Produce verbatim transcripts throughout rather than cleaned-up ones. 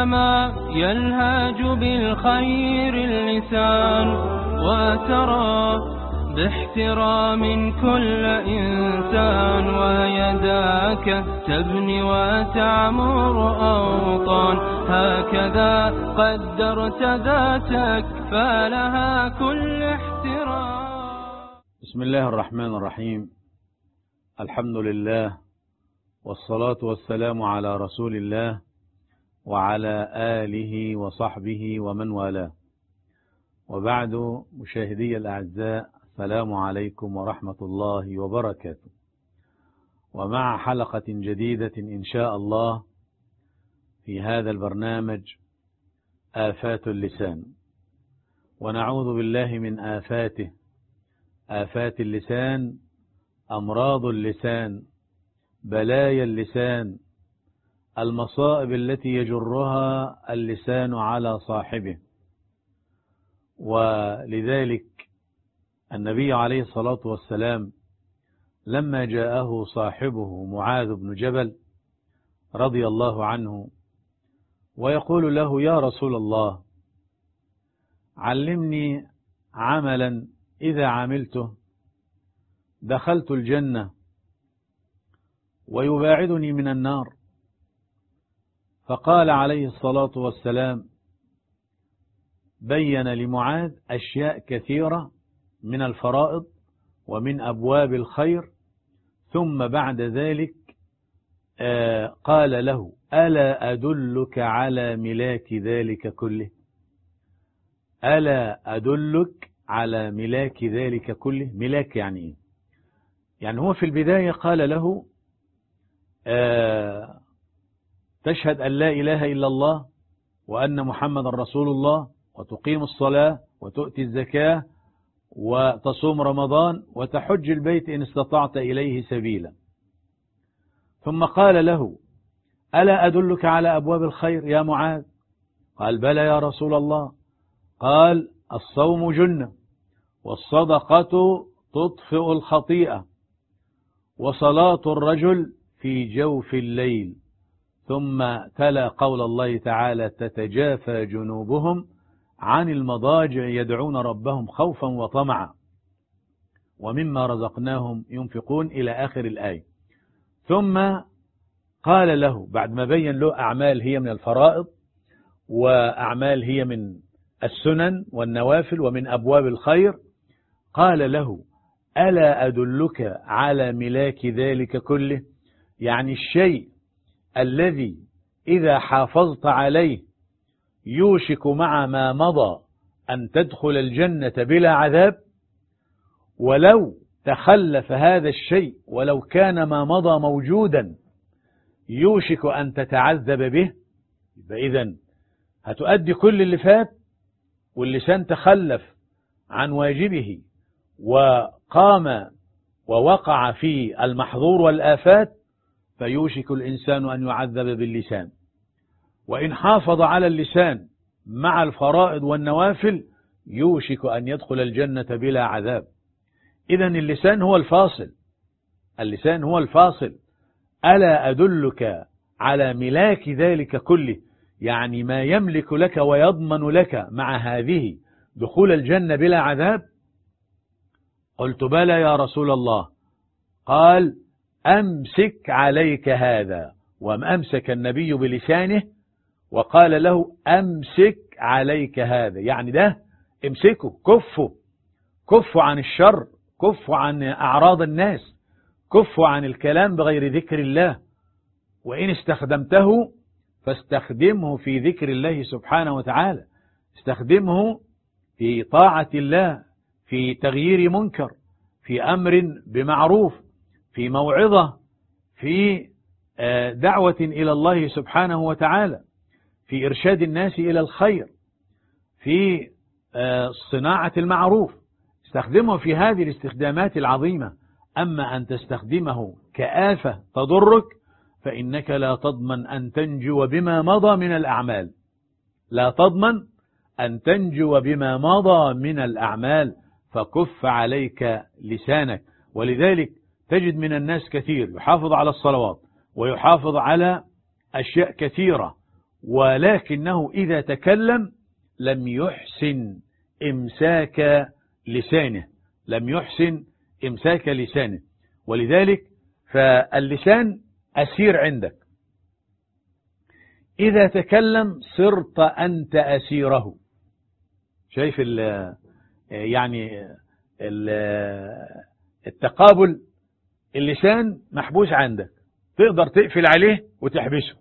كلما يلهج بالخير اللسان، وترى باحترام كل إنسان، ويداك تبني وتعمر أوطان. هكذا قدرت ذاتك فلها كل احترام. بسم الله الرحمن الرحيم. الحمد لله والصلاة والسلام على رسول الله وعلى آله وصحبه ومن والاه، وبعد. مشاهدي الأعزاء، السلام عليكم ورحمة الله وبركاته، ومع حلقة جديدة إن شاء الله في هذا البرنامج آفات اللسان، ونعوذ بالله من آفاته، آفات اللسان، أمراض اللسان، بلايا اللسان، المصائب التي يجرها اللسان على صاحبه. ولذلك النبي عليه الصلاة والسلام لما جاءه صاحبه معاذ بن جبل رضي الله عنه ويقول له: يا رسول الله، علمني عملا إذا عملته دخلت الجنة ويباعدني من النار. فقال عليه الصلاة والسلام، بين لمعاذ أشياء كثيرة من الفرائض ومن أبواب الخير، ثم بعد ذلك قال له: ألا أدلك على ملاك ذلك كله؟ ألا أدلك على ملاك ذلك كله؟ ملاك يعني إيه؟ يعني هو في البداية قال له: آه تشهد أن لا إله إلا الله وأن محمد رسول الله، وتقيم الصلاة، وتؤتي الزكاة، وتصوم رمضان، وتحج البيت إن استطعت إليه سبيلا. ثم قال له: ألا أدلك على أبواب الخير يا معاذ؟ قال: بلى يا رسول الله. قال: الصوم جنة، والصدقة تطفئ الخطيئة، وصلاة الرجل في جوف الليل. ثم تلا قول الله تعالى: تتجافى جنوبهم عن المضاجع يدعون ربهم خوفا وطمعا ومما رزقناهم ينفقون، إلى آخر الآية. ثم قال له بعد ما بين له أعمال هي من الفرائض، وأعمال هي من السنن والنوافل ومن أبواب الخير، قال له: ألا أدلك على ملاك ذلك كله؟ يعني الشيء الذي إذا حافظت عليه يوشك مع ما مضى أن تدخل الجنة بلا عذاب، ولو تخلف هذا الشيء ولو كان ما مضى موجودا يوشك أن تتعذب به. إذن هتؤدي كل اللي فات، واللسان تخلف عن واجبه وقام ووقع في المحظور والآفات، فيوشك الإنسان أن يعذب باللسان. وإن حافظ على اللسان مع الفرائض والنوافل يوشك أن يدخل الجنة بلا عذاب. إذن اللسان هو الفاصل، اللسان هو الفاصل. ألا أدلك على ملاك ذلك كله؟ يعني ما يملك لك ويضمن لك مع هذه دخول الجنة بلا عذاب. قلت: بلى يا رسول الله. قال: أمسك عليك هذا. وأمسك النبي بلسانه وقال له: أمسك عليك هذا، يعني ده امسكه، كفه، كفه عن الشر، كفه عن أعراض الناس، كفه عن الكلام بغير ذكر الله. وإن استخدمته فاستخدمه في ذكر الله سبحانه وتعالى، استخدمه في طاعة الله، في تغيير منكر، في أمر بمعروف، في موعظة، في دعوة إلى الله سبحانه وتعالى، في إرشاد الناس إلى الخير، في صناعة المعروف. استخدمه في هذه الاستخدامات العظيمة. أما أن تستخدمه كآفة تضرك فإنك لا تضمن أن تنجو بما مضى من الأعمال، لا تضمن أن تنجو بما مضى من الأعمال، فكف عليك لسانك. ولذلك تجد من الناس كثير يحافظ على الصلوات ويحافظ على أشياء كثيرة ولكنه إذا تكلم لم يحسن إمساك لسانه لم يحسن إمساك لسانه ولذلك فاللسان أسير عندك. إذا تكلم صرت أنت أسيره. شايف ال يعني ال التقابل. اللسان محبوس عندك، تقدر تقفل عليه وتحبسه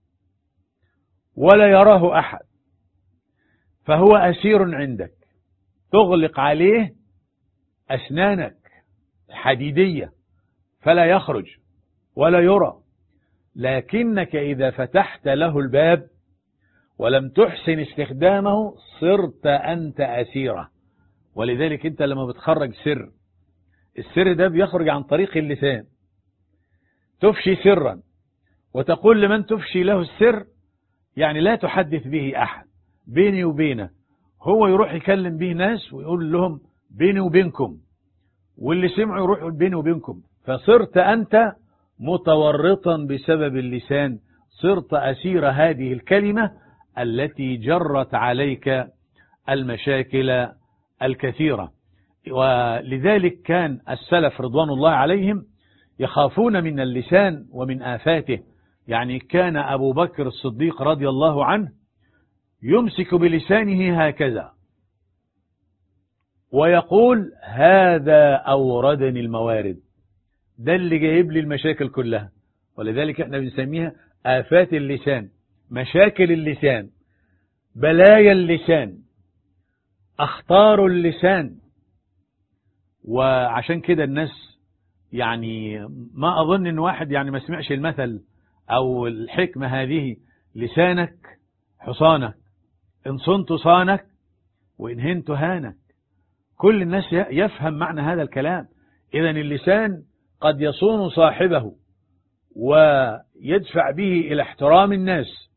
ولا يراه أحد، فهو أسير عندك، تغلق عليه أسنانك حديدية فلا يخرج ولا يرى. لكنك إذا فتحت له الباب ولم تحسن استخدامه صرت أنت أسيره. ولذلك أنت لما بتخرج سر، السر ده بيخرج عن طريق اللسان. تفشي سرا وتقول لمن تفشي له السر يعني لا تحدث به أحد، بيني وبينه، هو يروح يكلم به ناس ويقول لهم بيني وبينكم، واللي سمعوا يروح يقول بيني وبينكم. فصرت أنت متورطا بسبب اللسان، صرت أسير هذه الكلمة التي جرت عليك المشاكل الكثيرة. ولذلك كان السلف رضوان الله عليهم يخافون من اللسان ومن آفاته. يعني كان أبو بكر الصديق رضي الله عنه يمسك بلسانه هكذا ويقول هذا أوردني الموارد، ده اللي جايب لي المشاكل كلها. ولذلك احنا بنسميها آفات اللسان، مشاكل اللسان، بلايا اللسان، أخطار اللسان. وعشان كده الناس يعني ما أظن إن واحد يعني ما سمعش المثل أو الحكمة هذه: لسانك حصانك، إن صنت صانك وإن هنت هانك. كل الناس يفهم معنى هذا الكلام. إذن اللسان قد يصون صاحبه ويدفع به إلى احترام الناس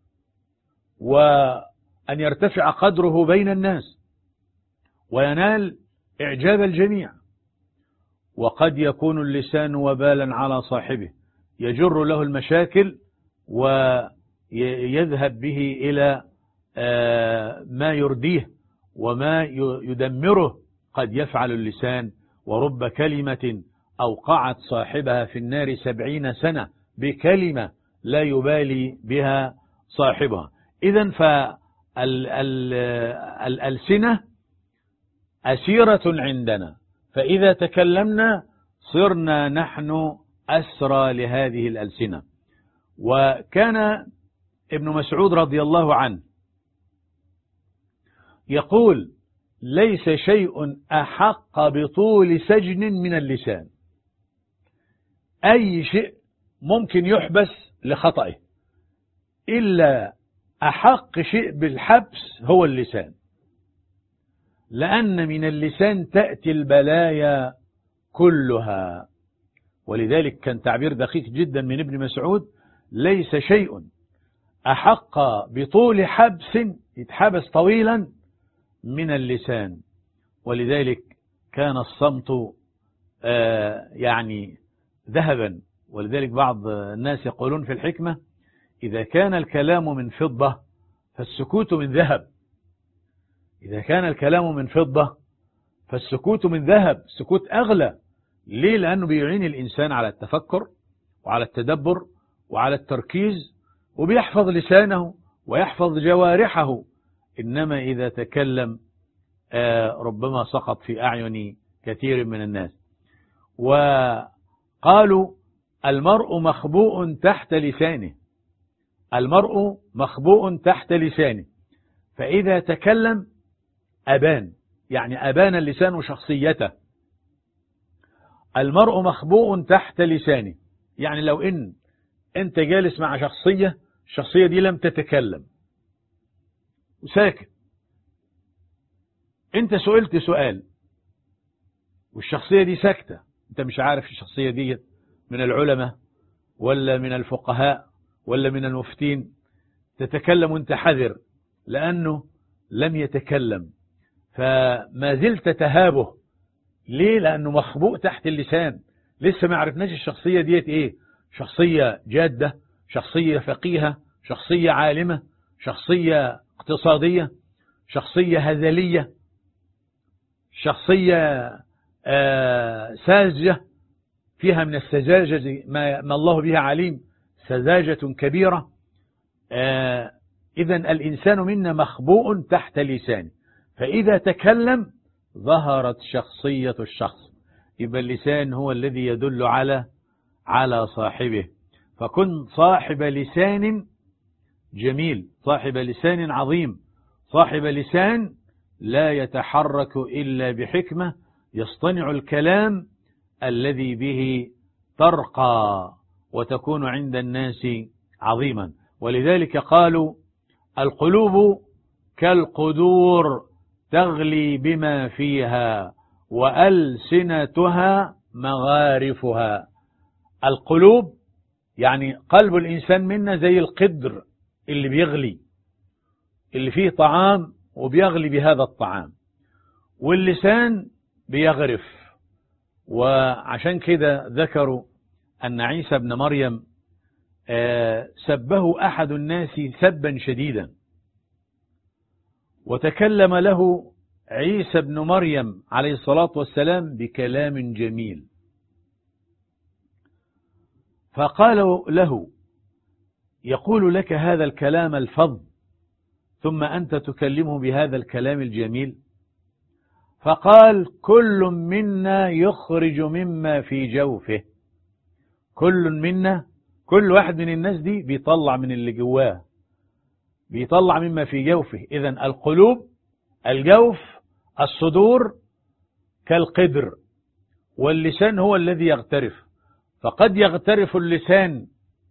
وأن يرتفع قدره بين الناس وينال إعجاب الجميع. وقد يكون اللسان وبالا على صاحبه، يجر له المشاكل ويذهب به إلى ما يرديه وما يدمره. قد يفعل اللسان، ورب كلمة أوقعت صاحبها في النار سبعين سنة بكلمة لا يبالي بها صاحبها. إذن فالألسنة أسيرة عندنا، فإذا تكلمنا صرنا نحن أسرى لهذه الألسنة. وكان ابن مسعود رضي الله عنه يقول ليس شيء أحق بطول سجن من اللسان. أي شيء ممكن يحبس لخطئه، إلا أحق شيء بالحبس هو اللسان، لأن من اللسان تأتي البلايا كلها. ولذلك كان تعبير دقيق جدا من ابن مسعود: ليس شيء أحق بطول حبس، يتحبس طويلا، من اللسان. ولذلك كان الصمت آه يعني ذهبا. ولذلك بعض الناس يقولون في الحكمة: إذا كان الكلام من فضة فالسكوت من ذهب. إذا كان الكلام من فضة فالسكوت من ذهب. السكوت أغلى. ليه؟ لأنه بيعين الإنسان على التفكر وعلى التدبر وعلى التركيز، وبيحفظ لسانه ويحفظ جوارحه. إنما إذا تكلم ربما سقط في أعين كثير من الناس. وقالوا المرء مخبوء تحت لسانه، المرء مخبوء تحت لسانه، فإذا تكلم أبان، يعني أبان اللسان شخصيته. المرء مخبوء تحت لسانه، يعني لو إن أنت جالس مع شخصية، الشخصية دي لم تتكلم وساكت، أنت سئلت سؤال والشخصية دي ساكتة، أنت مش عارف الشخصية دي من العلماء ولا من الفقهاء ولا من المفتين، تتكلم وانت حذر لأنه لم يتكلم، فما زلت تهابه. ليه؟ لأنه مخبوء تحت اللسان، لسه ما عرفناش الشخصية ديت ايه، شخصية جادة، شخصية فقيهة، شخصية عالمة، شخصية اقتصادية، شخصية هذلية، شخصية ساذجة فيها من السذاجة ما, ما الله بها عليم، سذاجة كبيرة. إذن الإنسان منا مخبوء تحت لسانه، فإذا تكلم ظهرت شخصية الشخص. يبقى اللسان هو الذي يدل على على صاحبه. فكن صاحب لسان جميل، صاحب لسان عظيم، صاحب لسان لا يتحرك إلا بحكمة، يصطنع الكلام الذي به ترقى وتكون عند الناس عظيما. ولذلك قالوا القلوب كالقدور تغلي بما فيها وألسنتها مغارفها. القلوب يعني قلب الإنسان منا زي القدر اللي بيغلي، اللي فيه طعام وبيغلي بهذا الطعام، واللسان بيغرف. وعشان كده ذكروا أن عيسى بن مريم سبه أحد الناس سبا شديدا، وتكلم له عيسى بن مريم عليه الصلاة والسلام بكلام جميل، فقالوا له يقول لك هذا الكلام الفظ ثم أنت تكلمه بهذا الكلام الجميل؟ فقال كل منا يخرج مما في جوفه. كل منا، كل واحد من الناس دي بيطلع من اللي جواه، بيطلع مما في جوفه. إذن القلوب، الجوف، الصدور كالقدر، واللسان هو الذي يغترف. فقد يغترف اللسان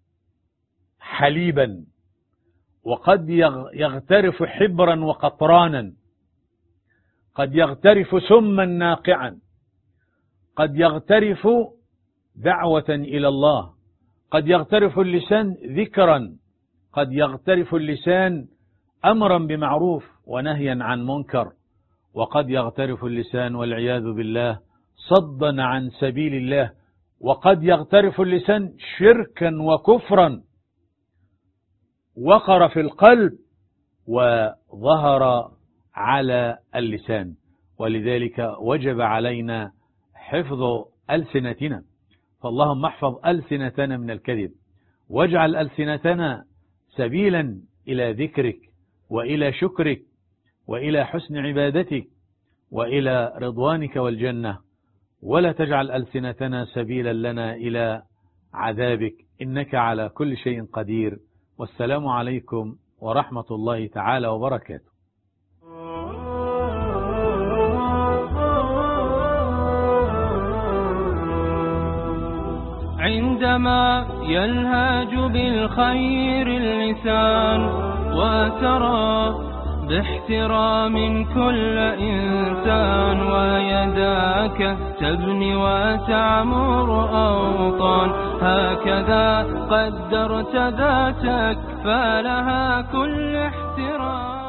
حليبا، وقد يغترف حبرا وقطرانا، قد يغترف سما ناقعا، قد يغترف دعوة إلى الله، قد يغترف اللسان ذكرا، قد يغترف اللسان أمرا بمعروف ونهيا عن منكر، وقد يغترف اللسان والعياذ بالله صدا عن سبيل الله، وقد يغترف اللسان شركا وكفرا وقر في القلب وظهر على اللسان. ولذلك وجب علينا حفظ ألسنتنا، فاللهم احفظ ألسنتنا من الكذب، واجعل ألسنتنا سبيلا إلى ذكرك وإلى شكرك وإلى حسن عبادتك وإلى رضوانك والجنة، ولا تجعل ألسنتنا سبيلا لنا إلى عذابك، إنك على كل شيء قدير. والسلام عليكم ورحمة الله تعالى وبركاته. عندما يلهج بالخير اللسان وترى باحترام كل إنسان، ويداك تبني وتعمر أوطان، هكذا قدرت ذاتك فلها كل احترام.